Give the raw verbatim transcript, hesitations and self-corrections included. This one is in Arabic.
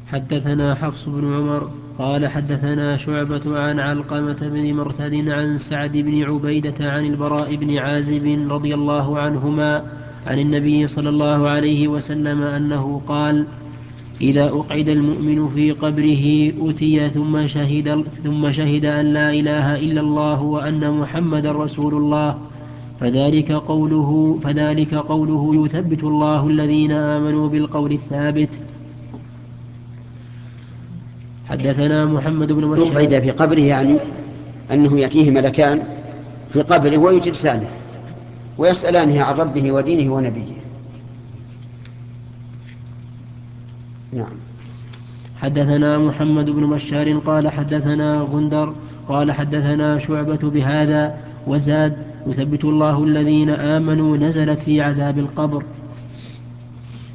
حدثنا حفص بن عمر قال حدثنا شعبة عن علقمة بن مرثد عن سعد بن عبيدة عن البراء بن عازب رضي الله عنهما عن النبي صلى الله عليه وسلم أنه قال: إذا أقعد المؤمن في قبره أتي ثم شهد, ثم شهد أن لا إله إلا الله وأن محمد رسول الله فذلك قوله, فذلك قوله يثبت الله الذين آمنوا بالقول الثابت. حدثنا محمد بن بشار. يقعد في قبره يعني أنه يأتيه ملكان في قبره ويجلسانه ويسألانه عن ربه ودينه ونبيه. نعم. حدثنا محمد بن بشار قال حدثنا غندر قال حدثنا شعبة بهذا وزاد: يثبت الله الذين آمنوا نزلت في عذاب القبر.